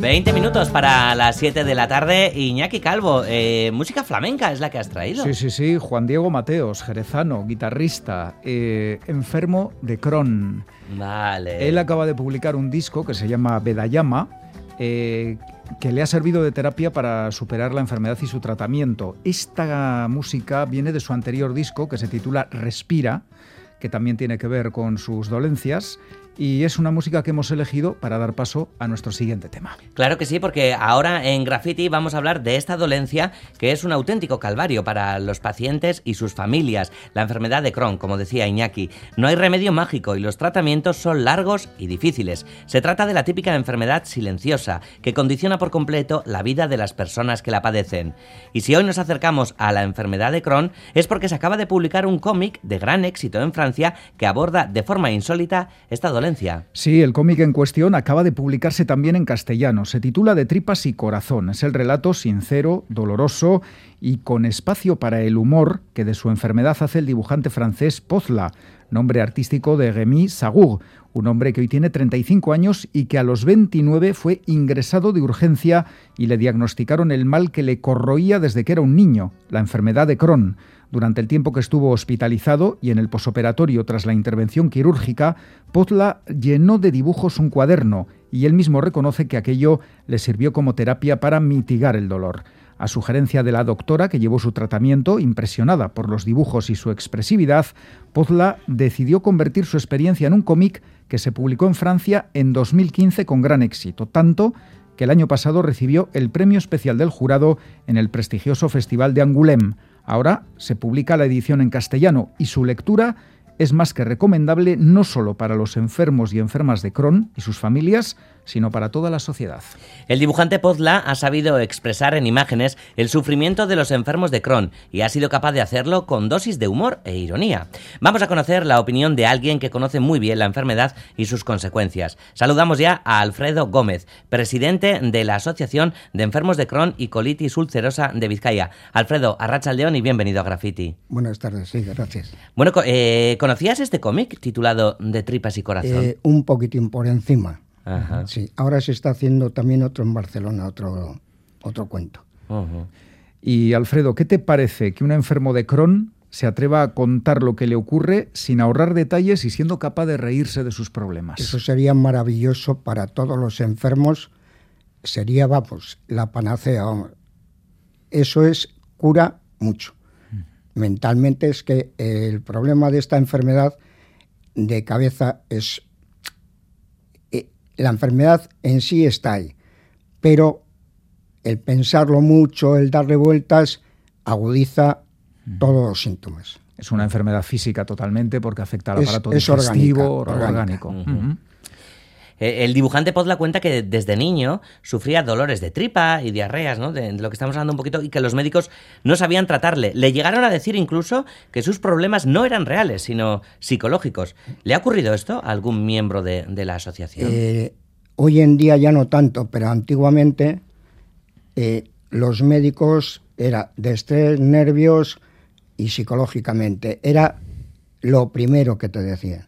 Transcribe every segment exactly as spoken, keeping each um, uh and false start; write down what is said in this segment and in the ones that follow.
veinte minutos para las siete de la tarde. Iñaki Calvo, eh, música flamenca es la que has traído. Sí, sí, sí. Juan Diego Mateos, jerezano, guitarrista, eh, enfermo de Crohn. Vale. Él acaba de publicar un disco que se llama Vedayama, eh, que le ha servido de terapia para superar la enfermedad y su tratamiento. Esta música viene de su anterior disco, que se titula Respira, que también tiene que ver con sus dolencias, y es una música que hemos elegido para dar paso a nuestro siguiente tema. Claro que sí, porque ahora en Graffiti vamos a hablar de esta dolencia que es un auténtico calvario para los pacientes y sus familias, la enfermedad de Crohn, como decía Iñaki. No hay remedio mágico y los tratamientos son largos y difíciles. Se trata de la típica enfermedad silenciosa que condiciona por completo la vida de las personas que la padecen. Y si hoy nos acercamos a la enfermedad de Crohn es porque se acaba de publicar un cómic de gran éxito en Francia que aborda de forma insólita esta dolencia. Sí, el cómic en cuestión acaba de publicarse también en castellano. Se titula De tripas y corazón. Es el relato sincero, doloroso y con espacio para el humor que de su enfermedad hace el dibujante francés Pozla, nombre artístico de Rémy Sagour, un hombre que hoy tiene treinta y cinco años y que a los veintinueve fue ingresado de urgencia y le diagnosticaron el mal que le corroía desde que era un niño, la enfermedad de Crohn. Durante el tiempo que estuvo hospitalizado y en el posoperatorio tras la intervención quirúrgica, Pozla llenó de dibujos un cuaderno y él mismo reconoce que aquello le sirvió como terapia para mitigar el dolor. A sugerencia de la doctora que llevó su tratamiento, impresionada por los dibujos y su expresividad, Pozla decidió convertir su experiencia en un cómic que se publicó en Francia en dos mil quince con gran éxito, tanto que el año pasado recibió el premio especial del jurado en el prestigioso Festival de Angoulême. Ahora se publica la edición en castellano y su lectura es más que recomendable no solo para los enfermos y enfermas de Crohn y sus familias, sino para toda la sociedad. El dibujante Pozla ha sabido expresar en imágenes el sufrimiento de los enfermos de Crohn y ha sido capaz de hacerlo con dosis de humor e ironía. Vamos a conocer la opinión de alguien que conoce muy bien la enfermedad y sus consecuencias. Saludamos ya a Alfredo Gómez, presidente de la Asociación de Enfermos de Crohn y Colitis Ulcerosa de Vizcaya. Alfredo, arratsaldeon y bienvenido a Graffiti. Buenas tardes, sí, gracias. Bueno, eh, ¿conocías este cómic titulado De tripas y corazón? Eh, un poquitín por encima. Ajá. Sí, ahora se está haciendo también otro en Barcelona, otro, otro cuento. Uh-huh. Y Alfredo, ¿qué te parece que un enfermo de Crohn se atreva a contar lo que le ocurre sin ahorrar detalles y siendo capaz de reírse de sus problemas? Eso sería maravilloso para todos los enfermos. Sería, vamos, la panacea. Vamos. Eso es, cura mucho. Mm. Mentalmente es que el problema de esta enfermedad de cabeza es... La enfermedad en sí está ahí, pero el pensarlo mucho, el darle vueltas, agudiza mm. todos los síntomas. Es una enfermedad física totalmente porque afecta al es, aparato es digestivo, orgánica, orgánico. orgánica. Uh-huh. El dibujante Pozla cuenta que desde niño sufría dolores de tripa y diarreas, ¿no? De, de lo que estamos hablando un poquito, y que los médicos no sabían tratarle. Le llegaron a decir incluso que sus problemas no eran reales, sino psicológicos. ¿Le ha ocurrido esto a algún miembro de, de la asociación? Eh, hoy en día ya no tanto, pero antiguamente eh, los médicos era de estrés, nervios y psicológicamente. Era lo primero que te decían.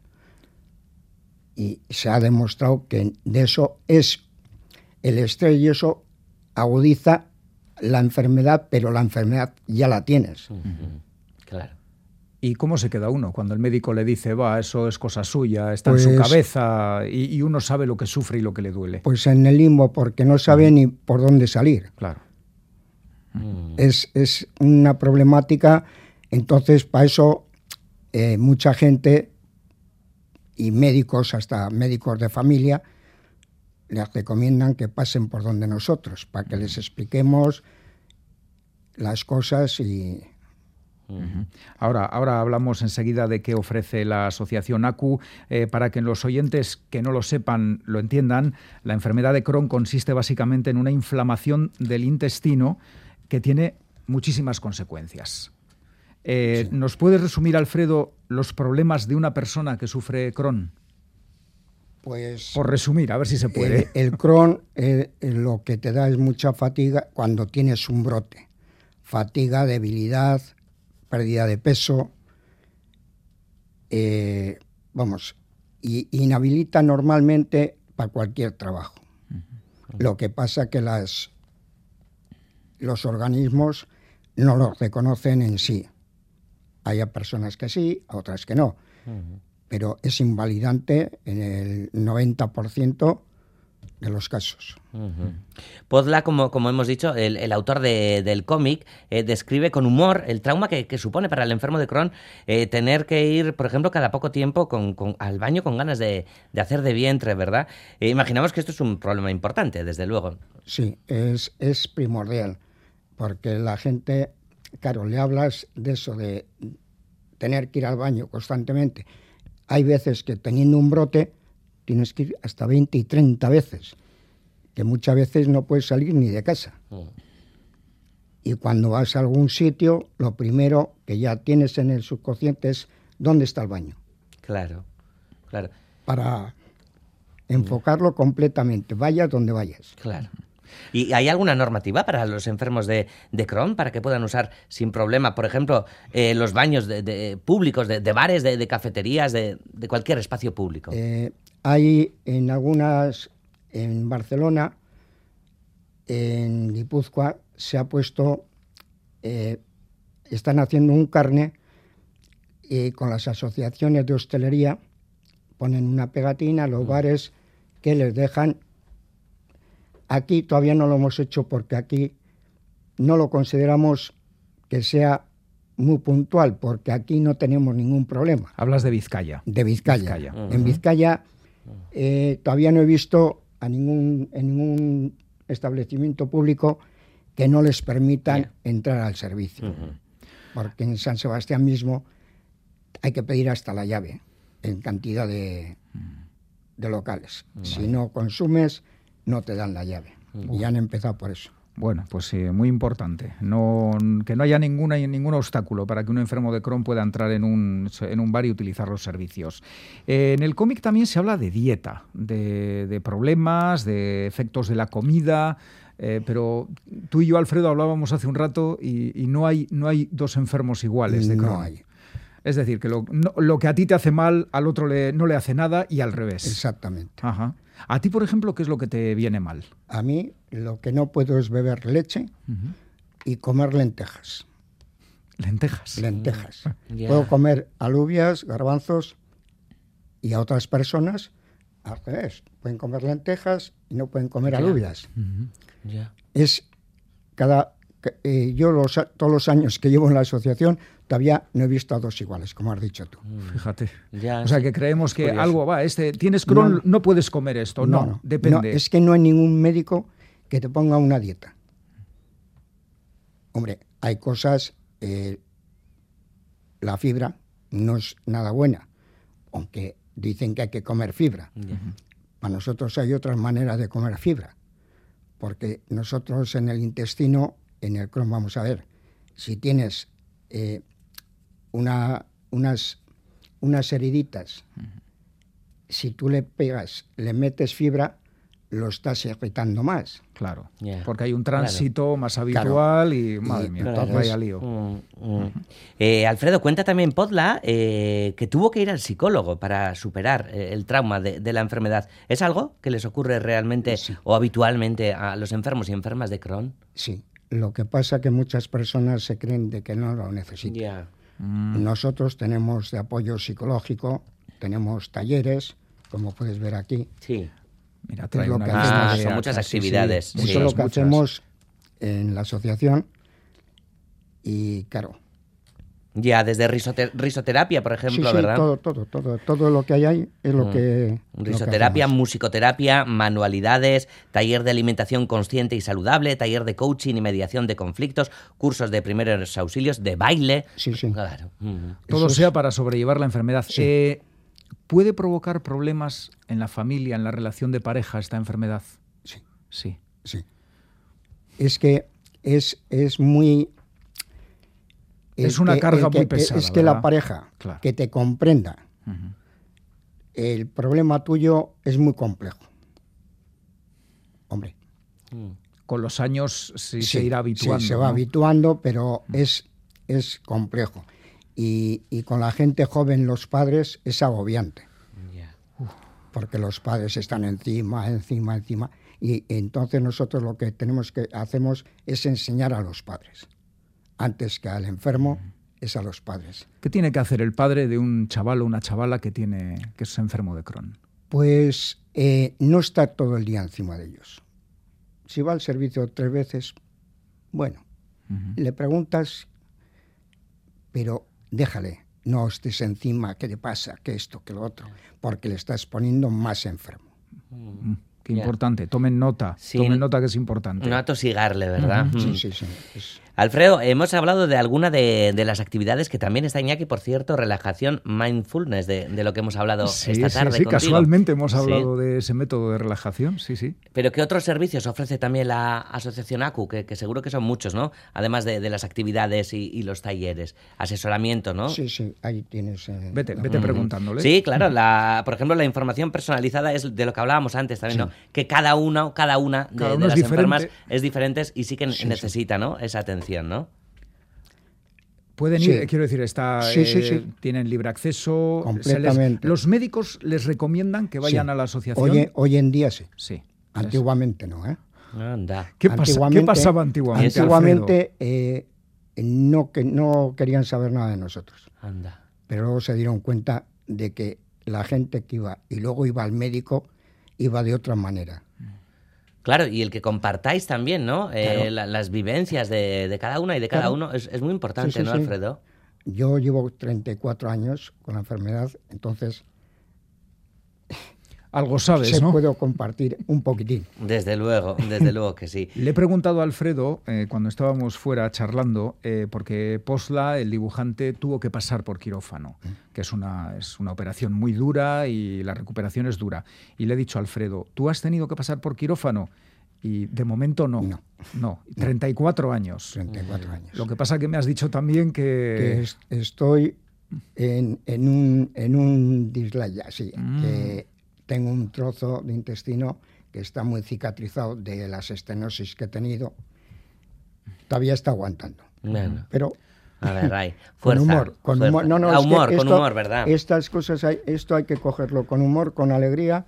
Y se ha demostrado que de eso es el estrés y eso agudiza la enfermedad, pero la enfermedad ya la tienes. Uh-huh. Claro. ¿Y cómo se queda uno cuando el médico le dice, va, eso es cosa suya, está pues, en su cabeza y, y uno sabe lo que sufre y lo que le duele? Pues en el limbo, porque no sabe uh-huh. ni por dónde salir. Claro. Uh-huh. Es, es una problemática, entonces para eso eh, mucha gente... y médicos, hasta médicos de familia, les recomiendan que pasen por donde nosotros, para que les expliquemos las cosas y... Uh-huh. Ahora, ahora hablamos enseguida de qué ofrece la asociación A C U. Eh, para que los oyentes que no lo sepan lo entiendan, la enfermedad de Crohn consiste básicamente en una inflamación del intestino que tiene muchísimas consecuencias. Eh, sí. ¿Nos puedes resumir, Alfredo, los problemas de una persona que sufre Crohn? Pues... Por resumir, a ver si se puede. El, el Crohn eh, lo que te da es mucha fatiga cuando tienes un brote. Fatiga, debilidad, pérdida de peso. Eh, vamos, y inhabilita normalmente para cualquier trabajo. Lo que pasa que las, los organismos no lo reconocen en sí. Hay personas que sí, a otras que no. Uh-huh. Pero es invalidante en el noventa por ciento de los casos. Uh-huh. Podla, como, como hemos dicho, el, el autor de, del cómic, eh, describe con humor el trauma que, que supone para el enfermo de Crohn eh, tener que ir, por ejemplo, cada poco tiempo con, con, al baño con ganas de, de hacer de vientre, ¿verdad? Eh, imaginamos que esto es un problema importante, desde luego. Sí, es, es primordial, porque la gente, claro, le hablas de eso, de tener que ir al baño constantemente. Hay veces que teniendo un brote tienes que ir hasta veinte y treinta veces, que muchas veces no puedes salir ni de casa. Mm. Y cuando vas a algún sitio, lo primero que ya tienes en el subconsciente es ¿dónde está el baño? Claro, claro. Para enfocarlo mm. completamente, vayas donde vayas. Claro. ¿Y hay alguna normativa para los enfermos de, de Crohn para que puedan usar sin problema, por ejemplo, eh, los baños de, de públicos, de, de bares, de, de cafeterías, de, de cualquier espacio público? Eh, hay en algunas, en Barcelona, en Guipúzcoa, se ha puesto, eh, están haciendo un carné y con las asociaciones de hostelería ponen una pegatina a los mm. bares que les dejan. Aquí todavía no lo hemos hecho porque aquí no lo consideramos que sea muy puntual, porque aquí no tenemos ningún problema. Hablas de Vizcaya. De Vizcaya. Vizcaya. Uh-huh. En Vizcaya eh, todavía no he visto a ningún, en ningún establecimiento público que no les permitan yeah. entrar al servicio. Uh-huh. Porque en San Sebastián mismo hay que pedir hasta la llave en cantidad de, de locales. Uh-huh. Si no consumes, no te dan la llave. Uh-huh. Y han empezado por eso. Bueno, pues sí, muy importante. No, que no haya ninguna, ningún obstáculo para que un enfermo de Crohn pueda entrar en un, en un bar y utilizar los servicios. Eh, en el cómic también se habla de dieta, de, de problemas, de efectos de la comida, eh, pero tú y yo, Alfredo, hablábamos hace un rato y, y no hay, no hay dos enfermos iguales de Crohn. No hay. Es decir, que lo, no, lo que a ti te hace mal, al otro le, no le hace nada y al revés. Exactamente. Ajá. ¿A ti, por ejemplo, qué es lo que te viene mal? A mí lo que no puedo es beber leche uh-huh. y comer lentejas. ¿Lentejas? Lentejas. Uh, yeah. Puedo comer alubias, garbanzos, y a otras personas al revés. Pueden comer lentejas y no pueden comer yeah. alubias. Uh-huh. Yeah. Es cada... Eh, yo los, todos los años que llevo en la asociación todavía no he visto a dos iguales, como has dicho tú. Fíjate. Ya, o sea, que creemos que curioso. Algo va, este, tienes Crohn, no, no puedes comer esto. No, no, no depende. No, es que no hay ningún médico que te ponga una dieta. Hombre, hay cosas, eh, la fibra no es nada buena, aunque dicen que hay que comer fibra. Uh-huh. Para nosotros hay otras maneras de comer fibra, porque nosotros en el intestino, en el Crohn, vamos a ver, si tienes eh, una, unas, unas heriditas, uh-huh. si tú le pegas, le metes fibra, lo estás irritando más. Claro, yeah. porque hay un tránsito claro. más habitual claro. y, madre mía, claro. todo vaya lío. Mm, mm. Uh-huh. eh, Alfredo, cuenta también Podla eh, que tuvo que ir al psicólogo para superar eh, el trauma de, de la enfermedad. ¿Es algo que les ocurre realmente sí. o habitualmente a los enfermos y enfermas de Crohn? Sí. Lo que pasa es que muchas personas se creen de que no lo necesitan. Yeah. Mm. Nosotros tenemos de apoyo psicológico, tenemos talleres, como puedes ver aquí. Sí. Mira, trae lo una que ah, hacemos, son muchas actividades. Sí, sí. Mucho sí. lo que muchas. hacemos en la asociación y claro. Ya, desde risoter- risoterapia, por ejemplo, sí, sí, ¿verdad? todo, todo, todo, todo lo que hay ahí es lo mm. que... Risoterapia, lo que musicoterapia, manualidades, taller de alimentación consciente y saludable, taller de coaching y mediación de conflictos, cursos de primeros auxilios, de baile. Sí, sí. Claro. Mm. Todo Eso sea es... para sobrellevar la enfermedad. Sí. Eh, ¿Puede provocar problemas en la familia, en la relación de pareja, esta enfermedad? Sí. Sí. Sí. Es que es, es muy... Es una que, carga que, muy pesada. Es que ¿verdad? La pareja claro. que te comprenda, uh-huh. el problema tuyo es muy complejo. Hombre. Mm. Con los años sí, sí, se irá habituando. Sí, se ¿no? va habituando, pero uh-huh. es, es complejo. Y, y con la gente joven, los padres, es agobiante. Yeah. porque los padres están encima, encima, encima, y entonces nosotros lo que tenemos que hacemos es enseñar a los padres. Antes que al enfermo, es a los padres. ¿Qué tiene que hacer el padre de un chaval o una chavala que, tiene, que es enfermo de Crohn? Pues eh, no estar todo el día encima de ellos. Si va al servicio tres veces, bueno, uh-huh. le preguntas, pero déjale, no estés encima, ¿qué le pasa? ¿Qué esto? ¿Qué lo otro? Porque le estás poniendo más enfermo. Uh-huh. Qué yeah. importante, tomen nota, sí, tomen nota que es importante. No atosigarle, ¿verdad? Uh-huh. Sí, sí, sí. Es... Alfredo, hemos hablado de alguna de, de las actividades que también está Iñaki, por cierto, relajación, mindfulness, de, de lo que hemos hablado sí, esta tarde. Sí, sí, contigo. Casualmente hemos hablado sí. de ese método de relajación, sí, sí. Pero ¿qué otros servicios ofrece también la Asociación A C U? Que, que seguro que son muchos, ¿no? Además de, de las actividades y, y los talleres. Asesoramiento, ¿no? Sí, sí, ahí tienes... Eh, vete vete uh-huh. preguntándole. Sí, claro. La, por ejemplo, la información personalizada es de lo que hablábamos antes también, sí. ¿no? Que cada uno, cada una de, cada de uno las es enfermas es diferente y sí que sí, necesita, sí. ¿no? Esa atención, ¿no? Pueden ir, sí. quiero decir, está, sí, sí, sí. Eh, tienen libre acceso. Completamente. Les, los médicos les recomiendan que vayan sí. a la asociación. Hoy, hoy en día sí. Sí. Antiguamente no, ¿eh? Anda. ¿Qué, pasa, ¿Qué pasaba antiguamente? Antiguamente eh, no, que, no querían saber nada de nosotros. Anda. Pero luego se dieron cuenta de que la gente que iba y luego iba al médico iba de otra manera. Claro, y el que compartáis también, ¿no? Claro. Eh, la, las vivencias de, de cada una y de cada claro. uno es, es muy importante, sí, sí, ¿no, sí. Alfredo? Yo llevo treinta y cuatro años con la enfermedad, entonces... Algo sabes, se ¿no? puedo compartir un poquitín. Desde luego, desde luego que sí. Le he preguntado a Alfredo, eh, cuando estábamos fuera charlando, eh, porque Posla, el dibujante, tuvo que pasar por quirófano, que es una, es una operación muy dura y la recuperación es dura. Y le he dicho a Alfredo, ¿tú has tenido que pasar por quirófano? Y de momento no. No. No, treinta y cuatro años. treinta y cuatro años. Lo que pasa que me has dicho también que... que es, estoy en, en un, en un dislaya, sí, mm. que... Tengo un trozo de intestino que está muy cicatrizado de las estenosis que he tenido. Todavía está aguantando. Bueno. Pero a ver, hay con humor, con fuerza. humor. No, no, a es humor, que con esto, humor, ¿verdad? Estas cosas, hay, esto hay que cogerlo con humor, con alegría.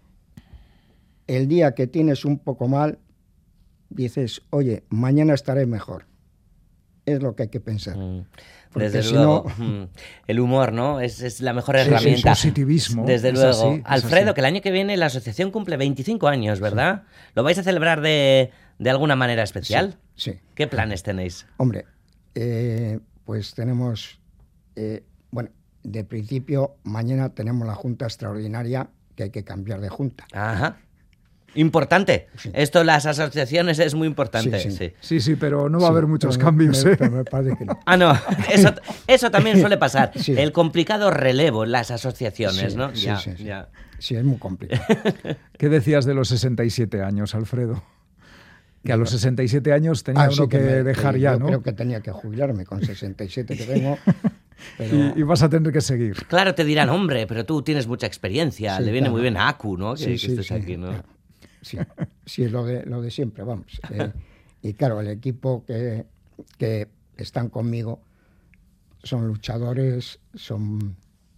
El día que tienes un poco mal, dices, oye, mañana estaré mejor. Es lo que hay que pensar. Mm. Desde si luego, no... el humor, ¿no? Es, es la mejor herramienta. Sí, el positivismo. Desde luego. Así, Alfredo, que el año que viene la asociación cumple veinticinco años, ¿verdad? Sí. ¿Lo vais a celebrar de, de alguna manera especial? Sí, sí. ¿Qué planes tenéis? Hombre, eh, pues tenemos, eh, bueno, de principio, mañana tenemos la junta extraordinaria que hay que cambiar de junta. Ajá. Importante. Sí. Esto, las asociaciones, es muy importante. Sí, sí, sí, sí, sí pero no va sí, a haber muchos me, cambios. Me, ¿eh? Pero me parece que no. Ah, no. Eso, eso también suele pasar. Sí. El complicado relevo en las asociaciones, sí, ¿no? Sí, ya, sí, sí. Ya. Sí, es muy complicado. ¿Qué decías de los sesenta y siete años, Alfredo? Que a los sesenta y siete años tenía ah, uno sí, que, que me, dejar que ya, yo ¿no? Creo que tenía que jubilarme con sesenta y siete que tengo. Pero... Y, y vas a tener que seguir. Claro, te dirán, hombre, pero tú tienes mucha experiencia. Sí, Le viene claro. muy bien a A C U, ¿no? Que, sí, que sí, estés sí, aquí, ¿no? Claro. Sí, sí, es lo de, lo de siempre, vamos. Eh, y claro, el equipo que, que están conmigo son luchadores, son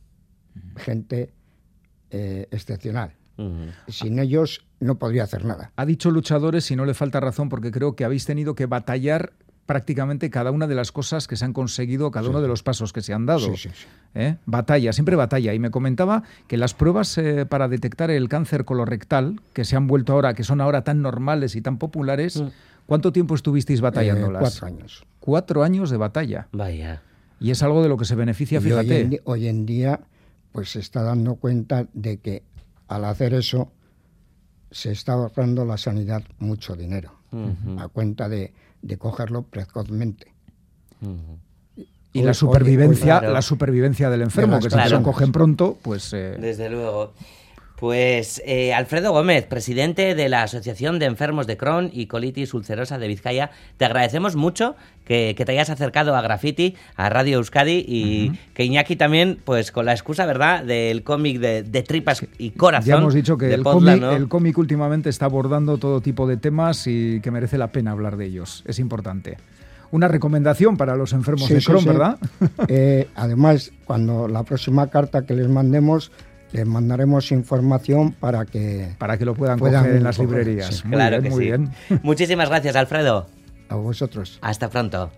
gente eh, excepcional. Uh-huh. Sin ellos no podría hacer nada. Ha dicho luchadores y no le falta razón porque creo que habéis tenido que batallar prácticamente cada una de las cosas que se han conseguido, cada sí. uno de los pasos que se han dado. Sí, sí, sí. ¿Eh? Batalla, siempre batalla. Y me comentaba que las pruebas eh, para detectar el cáncer colorectal, que se han vuelto ahora, que son ahora tan normales y tan populares, mm. ¿cuánto tiempo estuvisteis batallándolas? Eh, cuatro años. Cuatro años de batalla. Vaya. Y es algo de lo que se beneficia, fíjate. Hoy en, hoy en día, pues se está dando cuenta de que al hacer eso se está ahorrando la sanidad mucho dinero, uh-huh. a cuenta de, de cogerlo precozmente. Uh-huh. Y hoy, la supervivencia, hoy, hoy, la supervivencia del enfermo, que si claro. lo cogen pronto, pues... Eh... Desde luego. Pues eh, Alfredo Gómez, presidente de la Asociación de Enfermos de Crohn y Colitis Ulcerosa de Vizcaya, te agradecemos mucho que, que te hayas acercado a Graffiti, a Radio Euskadi, y uh-huh. que Iñaki también, pues con la excusa, ¿verdad?, del cómic de, de Tripas y Corazón. Ya hemos dicho que el Podla, cómic, ¿no? el cómic últimamente está abordando todo tipo de temas y que merece la pena hablar de ellos. Es importante. Una recomendación para los enfermos sí, de Crohn, sí, sí. ¿verdad? Eh, además, cuando la próxima carta que les mandemos, les mandaremos información para que... Para que lo puedan, puedan coger en las coger, librerías. sí. Muy Claro bien, que muy sí. bien. Muchísimas gracias, Alfredo. A vosotros. Hasta pronto.